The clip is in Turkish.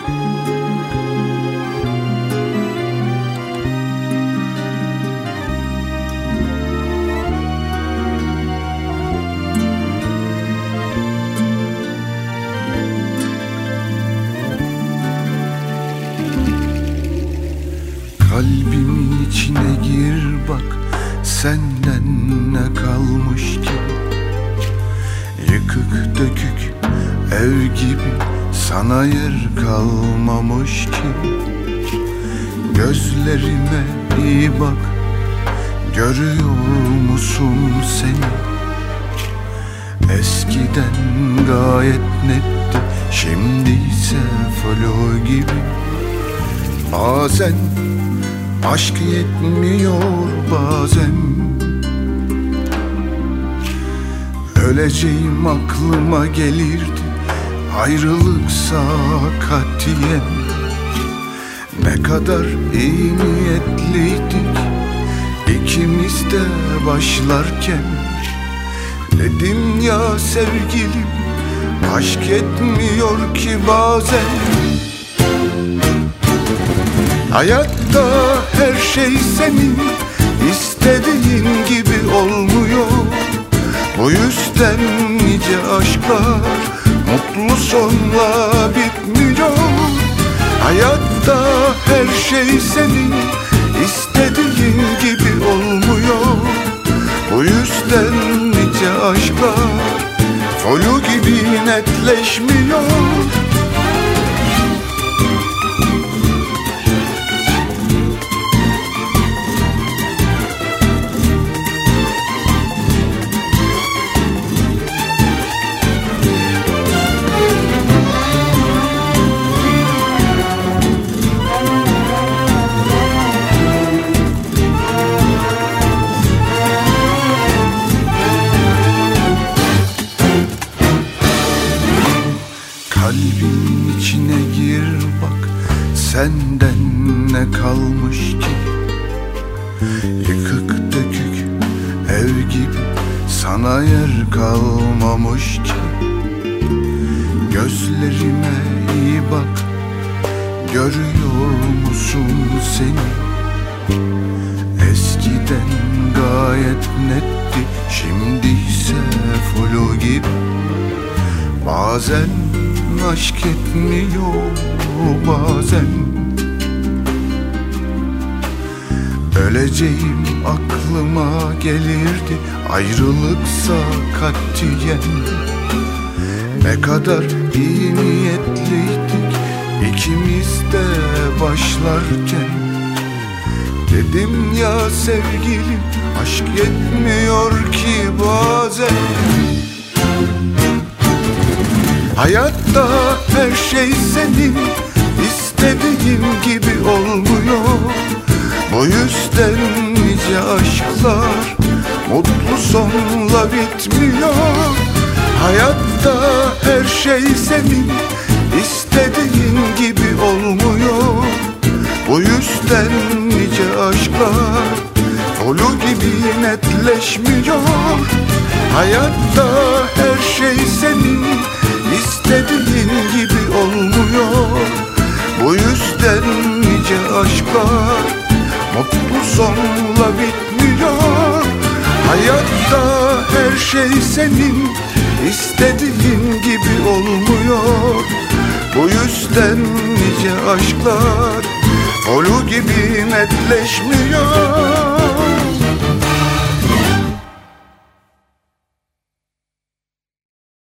Kalbimin içine gir bak, senden ne kalmış ki? Yıkık dökük ev gibi sana yer kalmamış ki. Gözlerime iyi bak, görüyor musun seni? Eskiden gayet netti, şimdi ise flu gibi. Bazen aşk yetmiyor, bazen öleceğim aklıma gelirdi, ayrılıksa katiyen. Ne kadar iyi niyetliydik ikimiz de başlarken. Dedim ya sevgilim, aşk yetmiyor ki bazen. Hayatta her şey senin istediğin gibi olmuyor. Bu yüzden nice aşklar mutlu sonla bitmiyor. Hayatta her şey senin istediğin gibi olmuyor. Bu yüzden nice aşklar flu gibi netleşmiyor. Kalbimin içine gir bak, senden ne kalmış ki? Yıkık dökük ev gibi sana yer kalmamış ki. Gözlerime iyi bak, görüyor musun seni? Eskiden gayet netti, şimdi ise flu gibi. Bazen aşk etmiyor, bazen öleceğim aklıma gelirdi, ayrılıksa katiyen. Ne kadar iyi niyetliydik ikimiz de başlarken. Dedim ya sevgilim, aşk yetmiyor ki bazen. Hayatta her şey senin istediğin gibi olmuyor. Bu yüzden nice aşklar mutlu sonla bitmiyor. Hayatta her şey senin istediğin gibi olmuyor. Bu yüzden nice aşklar flu gibi netleşmiyor. Hayatta her şey senin istediğin gibi olmuyor. Bu yüzden nice aşklar mutlu sonla bitmiyor. Hayatta her şey senin istediğin gibi olmuyor. Bu yüzden nice aşklar flu gibi netleşmiyor.